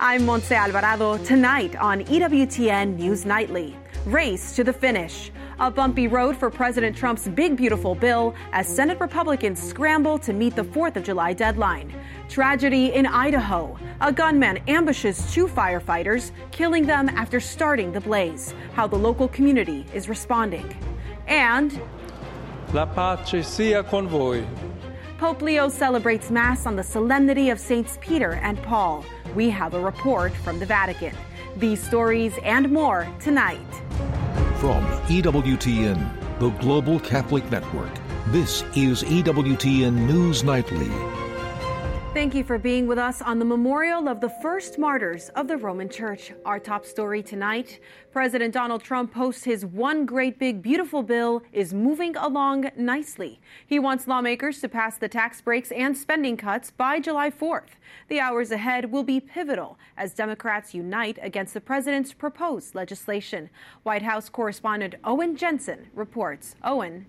I'm Montse Alvarado. Tonight on EWTN News Nightly. Race to the finish. A bumpy road for President Trump's big, beautiful bill as Senate Republicans scramble to meet the 4th of July deadline. Tragedy in Idaho. A gunman ambushes 2 firefighters, killing them after starting the blaze. How the local community is responding. And La pace sia con voi. Pope Leo celebrates Mass on the solemnity of Saints Peter and Paul. We have a report from the Vatican. These stories and more tonight. From EWTN, the Global Catholic Network, this is EWTN News Nightly. Thank you for being with us on the memorial of the first martyrs of the Roman Church. Our top story tonight, President Donald Trump posts his one great big beautiful bill is moving along nicely. He wants lawmakers to pass the tax breaks and spending cuts by July 4th. The hours ahead will be pivotal as Democrats unite against the president's proposed legislation. White House correspondent Owen Jensen reports. Owen.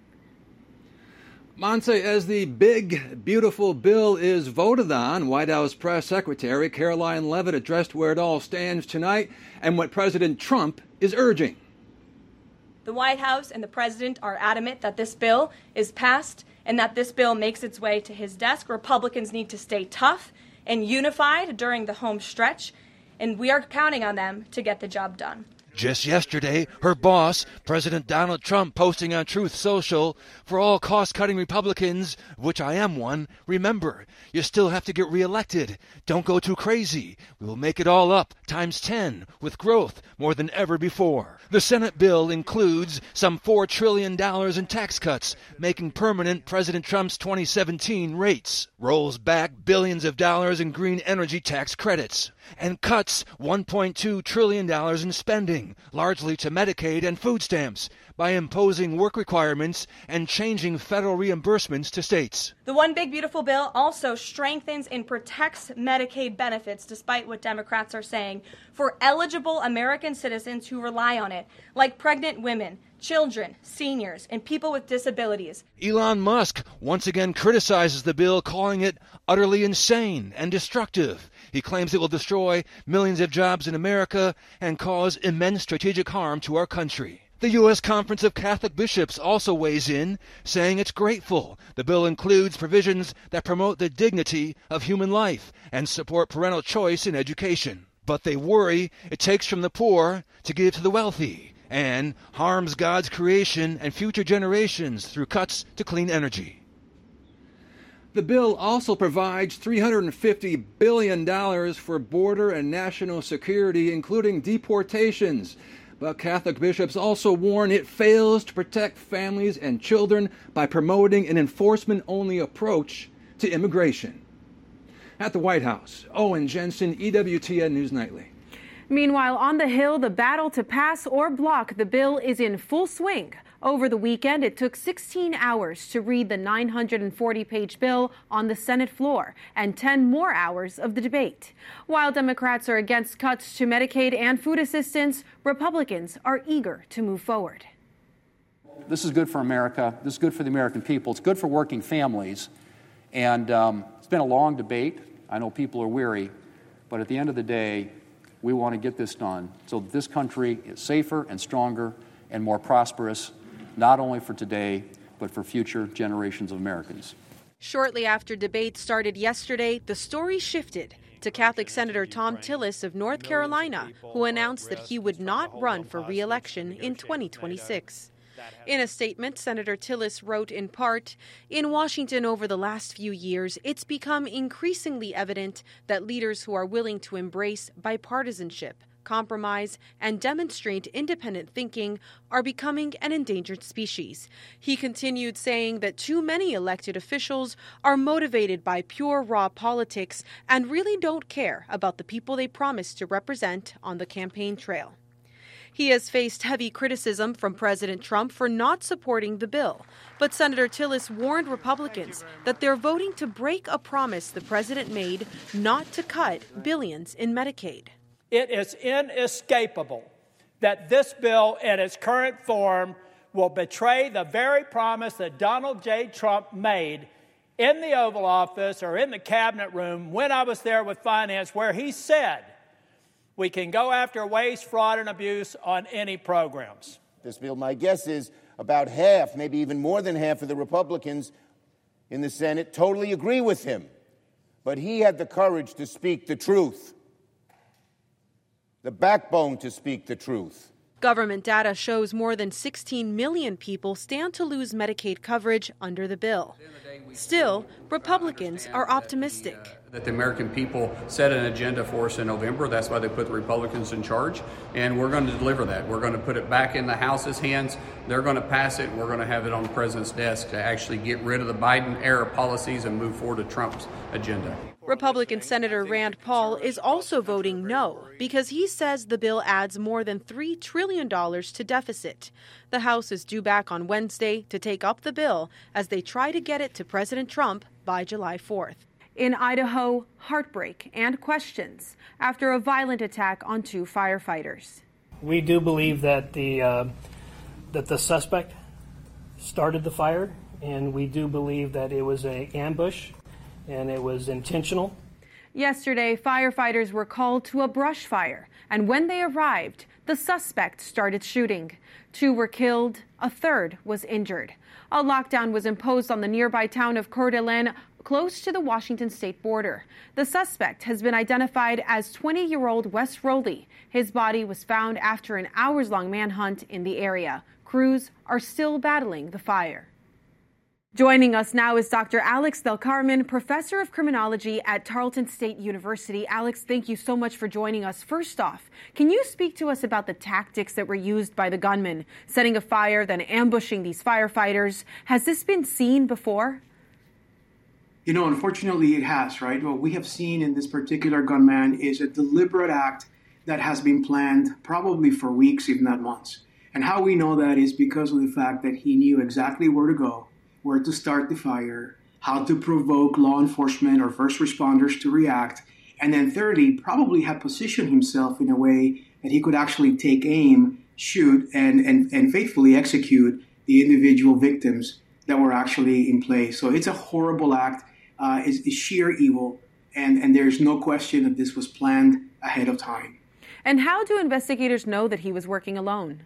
Montse, as the big, beautiful bill is voted on, White House Press Secretary Karoline Leavitt addressed where it all stands tonight and what President Trump is urging. The White House and the president are adamant that this bill is passed and that this bill makes its way to his desk. Republicans need to stay tough and unified during the home stretch, and we are counting on them to get the job done. Just yesterday, her boss, President Donald Trump, posting on Truth Social, for all cost-cutting Republicans, of which I am one, remember, you still have to get reelected. Don't go too crazy. We will make it all up, times 10, with growth more than ever before. The Senate bill includes some $4 trillion in tax cuts, making permanent President Trump's 2017 rates, rolls back billions of dollars in green energy tax credits, and cuts $1.2 trillion in spending, largely to Medicaid and food stamps, by imposing work requirements and changing federal reimbursements to states. The One Big Beautiful Bill also strengthens and protects Medicaid benefits, despite what Democrats are saying, for eligible American citizens who rely on it, like pregnant women, children, seniors, and people with disabilities. Elon Musk once again criticizes the bill, calling it utterly insane and destructive. He claims it will destroy millions of jobs in America and cause immense strategic harm to our country. The U.S. Conference of Catholic Bishops also weighs in, saying it's grateful. The bill includes provisions that promote the dignity of human life and support parental choice in education. But they worry it takes from the poor to give to the wealthy and harms God's creation and future generations through cuts to clean energy. The bill also provides $350 billion for border and national security, including deportations. But Catholic bishops also warn it fails to protect families and children by promoting an enforcement-only approach to immigration. At the White House, Owen Jensen, EWTN News Nightly. Meanwhile, on the Hill, the battle to pass or block the bill is in full swing. Over the weekend, it took 16 hours to read the 940-page bill on the Senate floor and 10 more hours of the debate. While Democrats are against cuts to Medicaid and food assistance, Republicans are eager to move forward. This is good for America. This is good for the American people. It's good for working families. And it's been a long debate. I know people are weary. But at the end of the day, we want to get this done so that this country is safer and stronger and more prosperous, not only for today, but for future generations of Americans. Shortly after debate started yesterday, the story shifted to Catholic Senator Thom Tillis of North Carolina, who announced that he would not run for re-election in 2026. In a statement, Senator Tillis wrote in part, "In Washington over the last few years, it's become increasingly evident that leaders who are willing to embrace bipartisanship, compromise, and demonstrate independent thinking are becoming an endangered species." He continued, saying that too many elected officials are motivated by pure raw politics and really don't care about the people they promise to represent on the campaign trail. He has faced heavy criticism from President Trump for not supporting the bill. But Senator Tillis warned Republicans that they're voting to break a promise the president made not to cut billions in Medicaid. It is inescapable that this bill in its current form will betray the very promise that Donald J. Trump made in the Oval Office or in the cabinet room when I was there with Finance, where he said we can go after waste, fraud, and abuse on any programs. This bill, my guess is about half, maybe even more than half of the Republicans in the Senate totally agree with him. But he had the courage to speak the truth, the backbone to speak the truth. Government data shows more than 16 million people stand to lose Medicaid coverage under the bill. Still, Republicans are optimistic. That the American people set an agenda for us in November. That's why they put the Republicans in charge. And we're going to deliver that. We're going to put it back in the House's hands. They're going to pass it. We're going to have it on the president's desk to actually get rid of the Biden-era policies and move forward to Trump's agenda. Republican Senator Rand Paul is also voting no because he says the bill adds more than $3 trillion to deficit. The House is due back on Wednesday to take up the bill as they try to get it to President Trump by July 4th. In Idaho, heartbreak and questions after a violent attack on 2 firefighters. We do believe that the suspect started the fire, and we do believe that it was an ambush and it was intentional. Yesterday, firefighters were called to a brush fire, and when they arrived, the suspect started shooting. 2 were killed, a third was injured. A lockdown was imposed on the nearby town of Coeur d'Alene, close to the Washington state border. The suspect has been identified as 20-year-old Wes Rowley. His body was found after an hours-long manhunt in the area. Crews are still battling the fire. Joining us now is Dr. Alex Del Carmen, professor of criminology at Tarleton State University. Alex, thank you so much for joining us. First off, can you speak to us about the tactics that were used by the gunman, setting a fire, then ambushing these firefighters? Has this been seen before? You know, unfortunately it has, right? What we have seen in this particular gunman is a deliberate act that has been planned probably for weeks, if not months. And how we know that is because of the fact that he knew exactly where to go, where to start the fire, how to provoke law enforcement or first responders to react, and then thirdly, probably had positioned himself in a way that he could actually take aim, shoot, and faithfully execute the individual victims that were actually in play. So it's a horrible act, is sheer evil, and there's no question that this was planned ahead of time. And how do investigators know that he was working alone?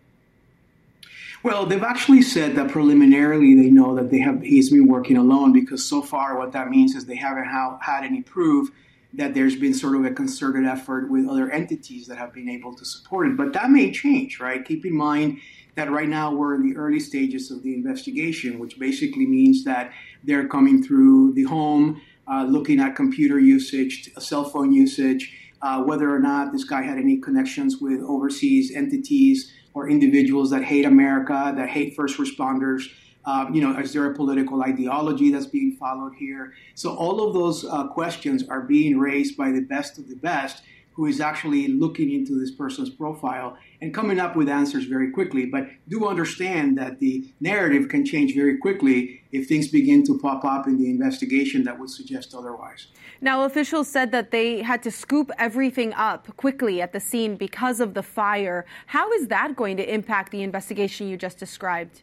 Well, they've actually said that preliminarily they know that he's been working alone, because so far what that means is they haven't had any proof that there's been sort of a concerted effort with other entities that have been able to support it. But that may change, right? Keep in mind that right now we're in the early stages of the investigation, which basically means that they're coming through the home, looking at computer usage, cell phone usage, whether or not this guy had any connections with overseas entities or individuals that hate America, that hate first responders. Is there a political ideology that's being followed here? So all of those questions are being raised by the best of the best, who is actually looking into this person's profile and coming up with answers very quickly. But do understand that the narrative can change very quickly if things begin to pop up in the investigation that would suggest otherwise. Now, officials said that they had to scoop everything up quickly at the scene because of the fire. How is that going to impact the investigation you just described?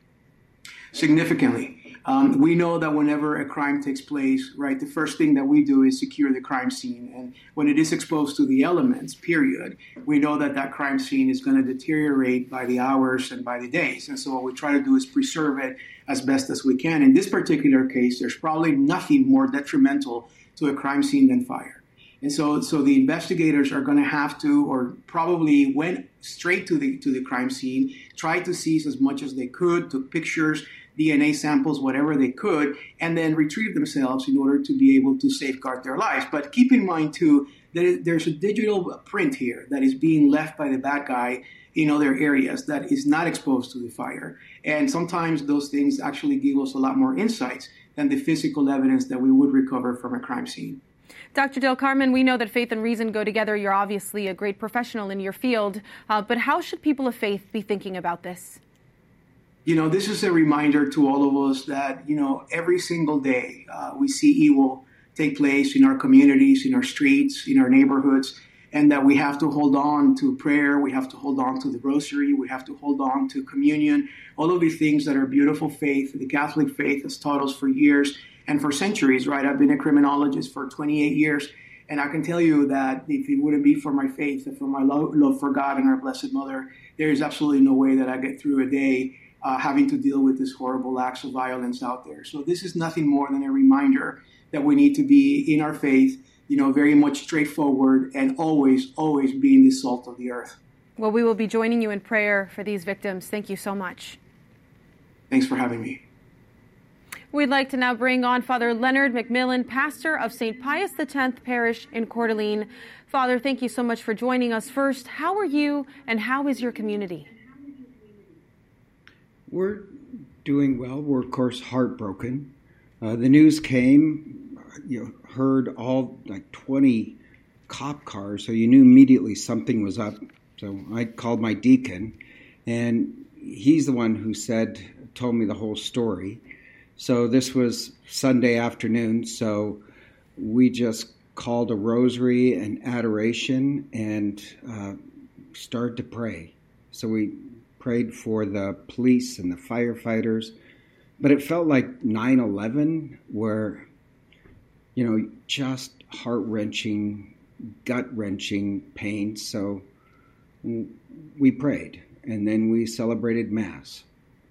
Significantly. We know that whenever a crime takes place, right, the first thing that we do is secure the crime scene. And when it is exposed to the elements, period, we know that that crime scene is going to deteriorate by the hours and by the days. And so what we try to do is preserve it as best as we can. In this particular case, there's probably nothing more detrimental to a crime scene than fire. And so the investigators are going to have to, or probably went straight to the crime scene, tried to seize as much as they could, took pictures, DNA samples, whatever they could, and then retrieve themselves in order to be able to safeguard their lives. But keep in mind, too, that there's a digital print here that is being left by the bad guy in other areas that is not exposed to the fire. And sometimes those things actually give us a lot more insights than the physical evidence that we would recover from a crime scene. Dr. Del Carmen, we know that faith and reason go together. You're obviously a great professional in your field, but how should people of faith be thinking about this? You know, this is a reminder to all of us that, every single day we see evil take place in our communities, in our streets, in our neighborhoods, and that we have to hold on to prayer, we have to hold on to the rosary, we have to hold on to communion, all of these things that are beautiful faith, the Catholic faith has taught us for years. and for centuries, right? I've been a criminologist for 28 years. And I can tell you that if it wouldn't be for my faith and for my love for God and our Blessed Mother, there is absolutely no way that I get through a day having to deal with these horrible acts of violence out there. So this is nothing more than a reminder that we need to be in our faith, very much straightforward and always being the salt of the earth. Well, we will be joining you in prayer for these victims. Thank you so much. Thanks for having me. We'd like to now bring on Father Leonard McMillan, pastor of St. Pius X Parish in Coeur d'Alene. Father, thank you so much for joining us. First, how are you and how is your community? We're doing well. We're, of course, heartbroken. The news came, heard all 20 cop cars, so you knew immediately something was up. So I called my deacon, and he's the one who told me the whole story. So this was Sunday afternoon, so we just called a rosary and adoration and started to pray. So we prayed for the police and the firefighters, but it felt like 9/11 where, just heart-wrenching, gut-wrenching pain. So we prayed, and then we celebrated Mass.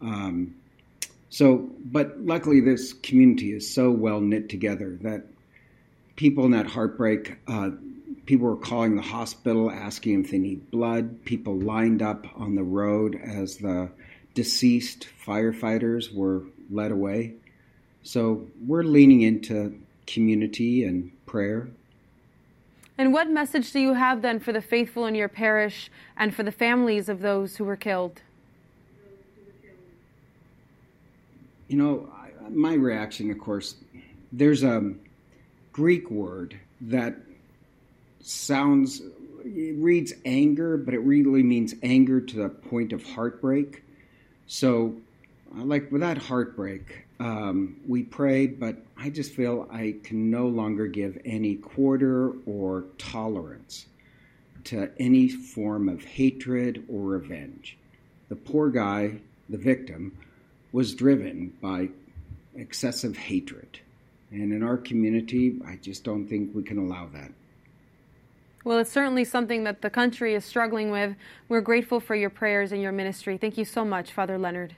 But luckily this community is so well knit together that people in that heartbreak, people were calling the hospital, asking if they need blood. People lined up on the road as the deceased firefighters were led away. So we're leaning into community and prayer. And what message do you have then for the faithful in your parish and for the families of those who were killed? My reaction, of course, there's a Greek word that reads anger, but it really means anger to the point of heartbreak. So, with that heartbreak, we prayed, but I just feel I can no longer give any quarter or tolerance to any form of hatred or revenge. The poor guy, the victim, was driven by excessive hatred. And in our community, I just don't think we can allow that. Well, it's certainly something that the country is struggling with. We're grateful for your prayers and your ministry. Thank you so much, Father Leonard.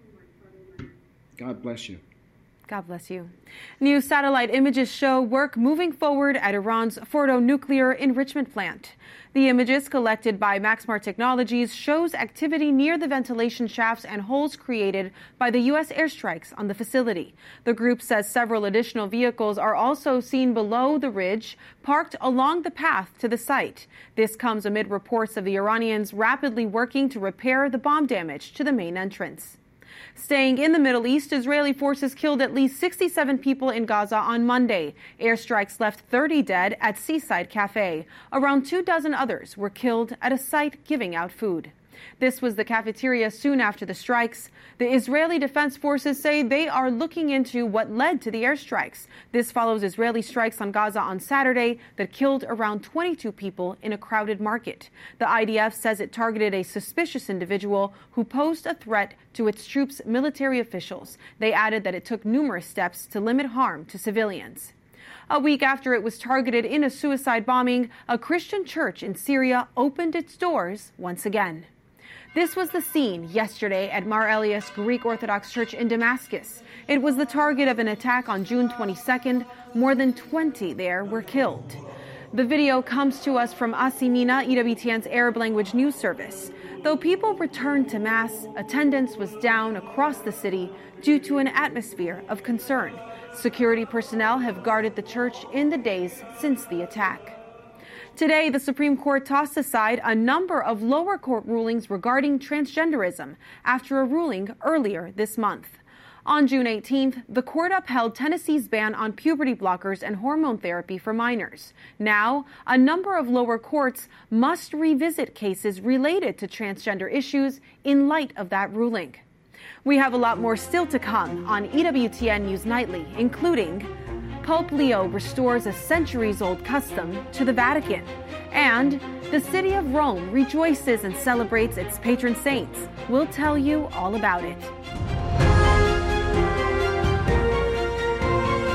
God bless you. God bless you. New satellite images show work moving forward at Iran's Fordo nuclear enrichment plant. The images collected by Maxmar Technologies shows activity near the ventilation shafts and holes created by the U.S. airstrikes on the facility. The group says several additional vehicles are also seen below the ridge, parked along the path to the site. This comes amid reports of the Iranians rapidly working to repair the bomb damage to the main entrance. Staying in the Middle East, Israeli forces killed at least 67 people in Gaza on Monday. Airstrikes left 30 dead at Seaside Cafe. Around 24 others were killed at a site giving out food. This was the cafeteria soon after the strikes. The Israeli Defense Forces say they are looking into what led to the airstrikes. This follows Israeli strikes on Gaza on Saturday that killed around 22 people in a crowded market. The IDF says it targeted a suspicious individual who posed a threat to its troops' military officials. They added that it took numerous steps to limit harm to civilians. A week after it was targeted in a suicide bombing, a Christian church in Syria opened its doors once again. This was the scene yesterday at Mar Elias Greek Orthodox Church in Damascus. It was the target of an attack on June 22nd. More than 20 there were killed. The video comes to us from Asimina, EWTN's Arab language news service. Though people returned to Mass, attendance was down across the city due to an atmosphere of concern. Security personnel have guarded the church in the days since the attack. Today, the Supreme Court tossed aside a number of lower court rulings regarding transgenderism after a ruling earlier this month. On June 18th, the court upheld Tennessee's ban on puberty blockers and hormone therapy for minors. Now, a number of lower courts must revisit cases related to transgender issues in light of that ruling. We have a lot more still to come on EWTN News Nightly, including Pope Leo restores a centuries-old custom to the Vatican, and the city of Rome rejoices and celebrates its patron saints. We'll tell you all about it.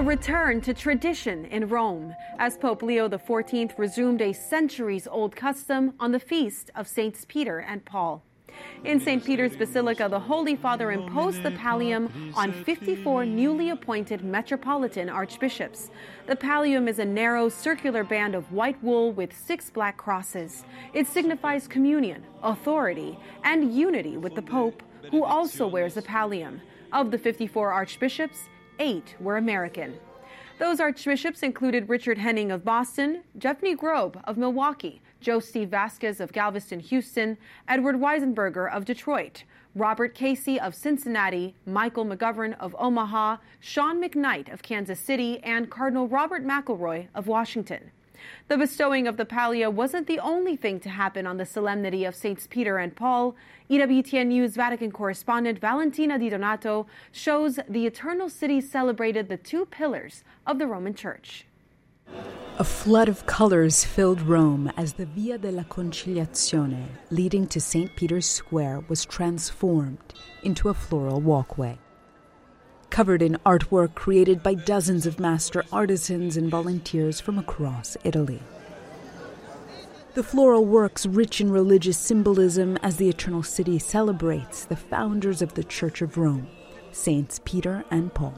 return to tradition in Rome as Pope Leo XIV resumed a centuries-old custom on the feast of Saints Peter and Paul. In St. Peter's Basilica, the Holy Father imposed the pallium on 54 newly appointed metropolitan archbishops. The pallium is a narrow circular band of white wool with 6 black crosses. It signifies communion, authority, and unity with the Pope, who also wears a pallium. Of the 54 archbishops, 8 were American. Those archbishops included Richard Henning of Boston, Jeffrey Grobe of Milwaukee, Joe Steve Vasquez of Galveston, Houston, Edward Weisenberger of Detroit, Robert Casey of Cincinnati, Michael McGovern of Omaha, Sean McKnight of Kansas City, and Cardinal Robert McElroy of Washington. The bestowing of the pallia wasn't the only thing to happen on the solemnity of Saints Peter and Paul. EWTN News Vatican correspondent Valentina Di Donato shows the Eternal City celebrated the 2 pillars of the Roman Church. A flood of colors filled Rome as the Via della Conciliazione, leading to St. Peter's Square, was transformed into a floral walkway. Covered in artwork created by dozens of master artisans and volunteers from across Italy. The floral works rich in religious symbolism as the Eternal City celebrates the founders of the Church of Rome, Saints Peter and Paul.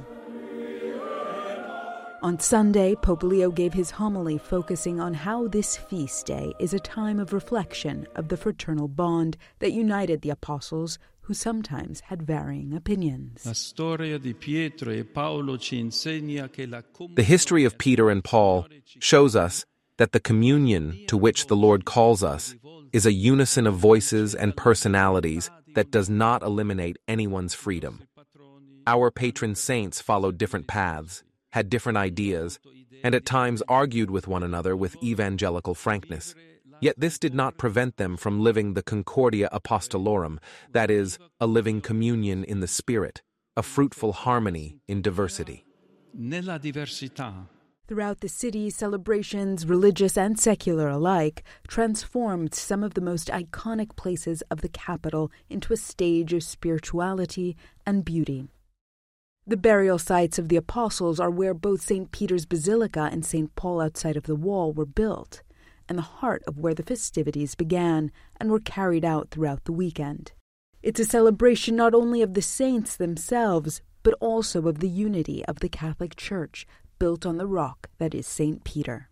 On Sunday, Pope Leo gave his homily focusing on how this feast day is a time of reflection of the fraternal bond that united the apostles who sometimes had varying opinions. The history of Peter and Paul shows us that the communion to which the Lord calls us is a unison of voices and personalities that does not eliminate anyone's freedom. Our patron saints followed different paths, had different ideas, and at times argued with one another with evangelical frankness. Yet this did not prevent them from living the Concordia Apostolorum, that is, a living communion in the Spirit, a fruitful harmony in diversity. Throughout the city, celebrations, religious and secular alike, transformed some of the most iconic places of the capital into a stage of spirituality and beauty. The burial sites of the apostles are where both St. Peter's Basilica and St. Paul outside of the wall were built, and the heart of where the festivities began and were carried out throughout the weekend. It's a celebration not only of the saints themselves, but also of the unity of the Catholic Church, built on the rock that is St. Peter.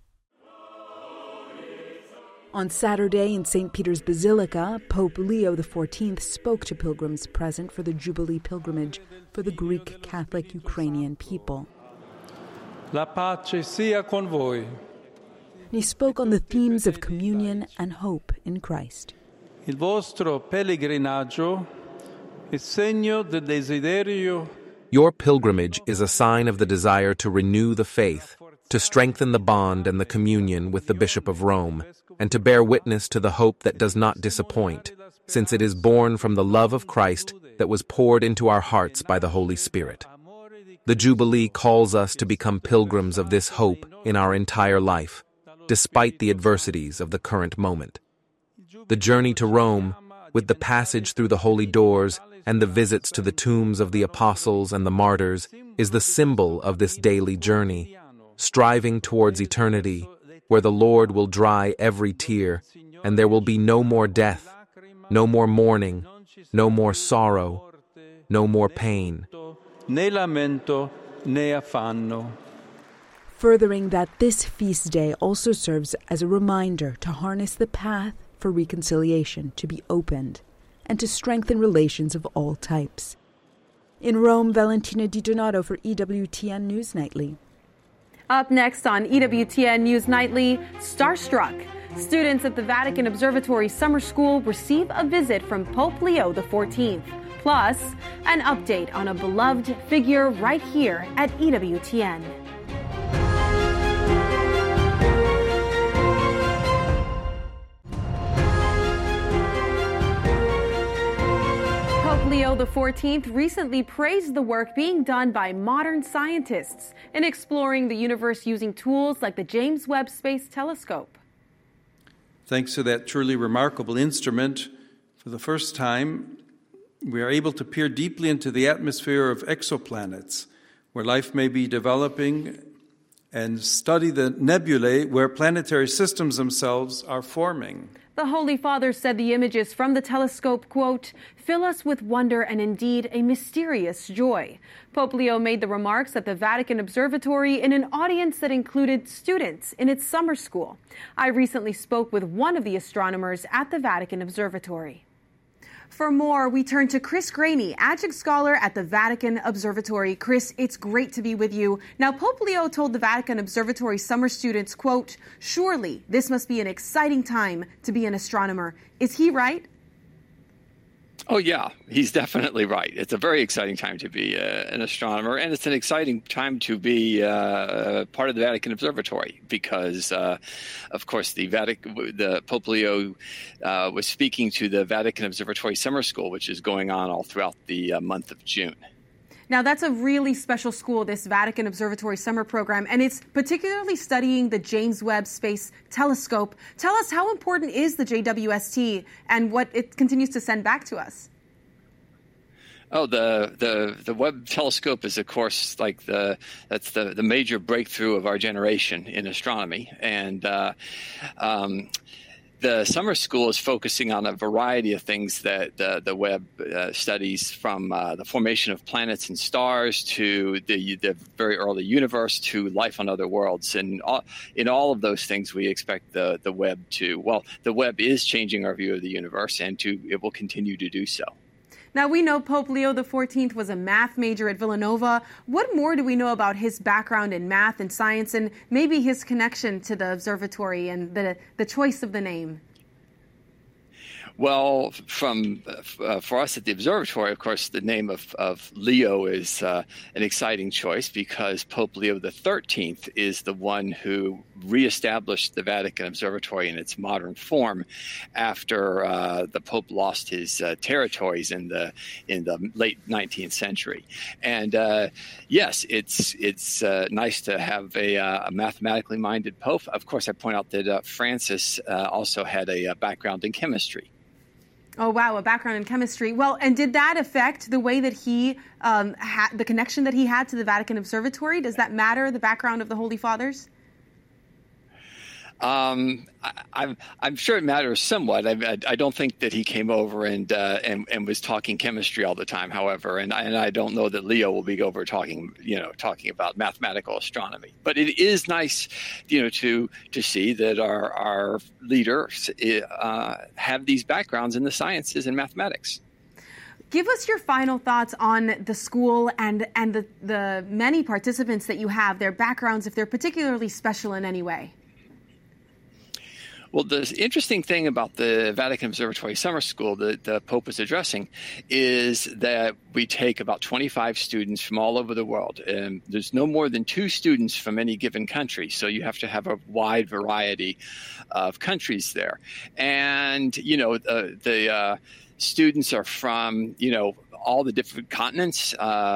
On Saturday in St. Peter's Basilica, Pope Leo XIV spoke to pilgrims present for the Jubilee pilgrimage for the Greek Catholic Ukrainian people. La pace sia con voi. He spoke on the themes of communion and hope in Christ. Il vostro pellegrinaggio è segno del desiderio. Your pilgrimage is a sign of the desire to renew the faith, to strengthen the bond and the communion with the Bishop of Rome, and to bear witness to the hope that does not disappoint, since it is born from the love of Christ that was poured into our hearts by the Holy Spirit. The Jubilee calls us to become pilgrims of this hope in our entire life, despite the adversities of the current moment. The journey to Rome, with the passage through the holy doors and the visits to the tombs of the apostles and the martyrs, is the symbol of this daily journey, striving towards eternity, where the Lord will dry every tear, and there will be no more death, no more mourning, no more sorrow, no more pain. Né lamento, né affanno. Furthering that, this feast day also serves as a reminder to harness the path for reconciliation to be opened and to strengthen relations of all types. In Rome, Valentina Di Donato for EWTN News Nightly. Up next on EWTN News Nightly, Starstruck. Students at the Vatican Observatory Summer School receive a visit from Pope Leo XIV. Plus, an update on a beloved figure right here at EWTN. Pope Leo XIV recently praised the work being done by modern scientists in exploring the universe using tools like the James Webb Space Telescope. Thanks to that truly remarkable instrument, for the first time, we are able to peer deeply into the atmosphere of exoplanets, where life may be developing, and study the nebulae where planetary systems themselves are forming. The Holy Father said the images from the telescope, quote, fill us with wonder and indeed a mysterious joy. Pope Leo made the remarks at the Vatican Observatory in an audience that included students in its summer school. I recently spoke with one of the astronomers at the Vatican Observatory. For more, we turn to Chris Graney, adjunct scholar at the Vatican Observatory. Chris, it's great to be with you. Now, Pope Leo told the Vatican Observatory summer students, quote, surely this must be an exciting time to be an astronomer. Is he right? Oh, yeah, he's definitely right. It's a very exciting time to be an astronomer, and it's an exciting time to be part of the Vatican Observatory because, of course, the Pope Leo was speaking to the Vatican Observatory Summer School, which is going on all throughout the month of June. Now, that's a really special school, this Vatican Observatory Summer Program, and it's particularly studying the James Webb Space Telescope. Tell us, how important is the JWST and what it continues to send back to us? Oh, the Webb telescope is, of course, that's the major breakthrough of our generation in astronomy, and the summer school is focusing on a variety of things that the Webb studies, from the formation of planets and stars to the very early universe to life on other worlds. And in all of those things, we expect the Webb the Webb is changing our view of the universe, and it will continue to do so. Now, we know Pope Leo XIV was a math major at Villanova. What more do we know about his background in math and science, and maybe his connection to the observatory and the choice of the name? Well, for us at the observatory, of course, the name of Leo is an exciting choice because Pope Leo XIII is the one who reestablished the Vatican Observatory in its modern form after the Pope lost his territories in the late 19th century. And yes, it's nice to have a mathematically minded Pope. Of course, I point out that Francis also had a background in chemistry. Oh, wow, a background in chemistry. Well, and did that affect the way that he had the connection that he had to the Vatican Observatory? Does that matter, the background of the Holy Fathers? I'm sure it matters somewhat. I don't think that he came over and was talking chemistry all the time, however, and I don't know that Leo will be over talking about mathematical astronomy. But it is nice, to see that our leaders have these backgrounds in the sciences and mathematics. Give us your final thoughts on the school and the many participants that you have, their backgrounds, if they're particularly special in any way. Well, the interesting thing about the Vatican Observatory Summer School that the Pope is addressing is that we take about 25 students from all over the world. And there's no more than 2 students from any given country, so you have to have a wide variety of countries there. And, the students are from, all the different continents,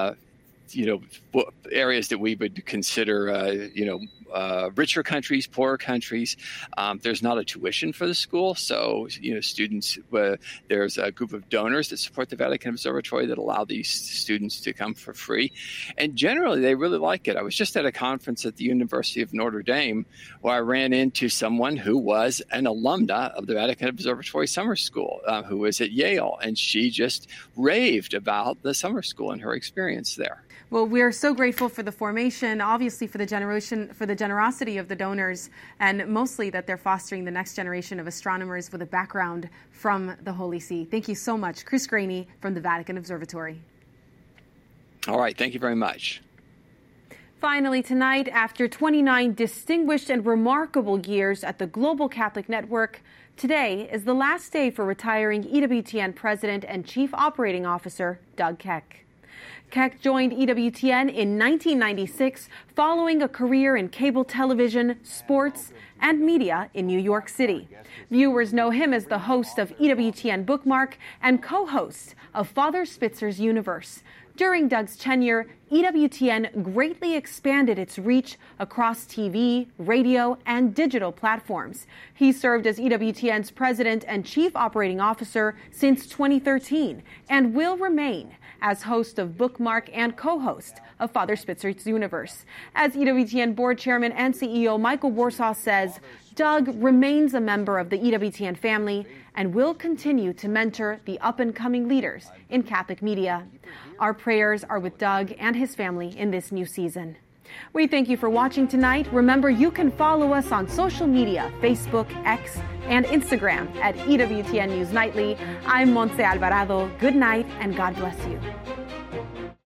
areas that we would consider, richer countries, poorer countries. There's not a tuition for the school. So, students, there's a group of donors that support the Vatican Observatory that allow these students to come for free. And generally, they really like it. I was just at a conference at the University of Notre Dame where I ran into someone who was an alumna of the Vatican Observatory Summer School, who was at Yale. And she just raved about the summer school and her experience there. Well, we are so grateful for the formation, obviously for the generosity of the donors, and mostly that they're fostering the next generation of astronomers with a background from the Holy See. Thank you so much. Chris Graney from the Vatican Observatory. All right. Thank you very much. Finally, tonight, after 29 distinguished and remarkable years at the Global Catholic Network, today is the last day for retiring EWTN President and Chief Operating Officer Doug Keck. Keck joined EWTN in 1996 following a career in cable television, sports, and media in New York City. Viewers know him as the host of EWTN Bookmark and co-host of Father Spitzer's Universe. During Doug's tenure, EWTN greatly expanded its reach across TV, radio, and digital platforms. He served as EWTN's president and chief operating officer since 2013 and will remain as host of Bookmark and co-host of Father Spitzer's Universe. As EWTN board chairman and CEO Michael Warsaw says, Doug remains a member of the EWTN family and will continue to mentor the up-and-coming leaders in Catholic media. Our prayers are with Doug and his family in this new season. We thank you for watching tonight. Remember, you can follow us on social media, Facebook, X, and Instagram at EWTN News Nightly. I'm Montse Alvarado. Good night, and God bless you.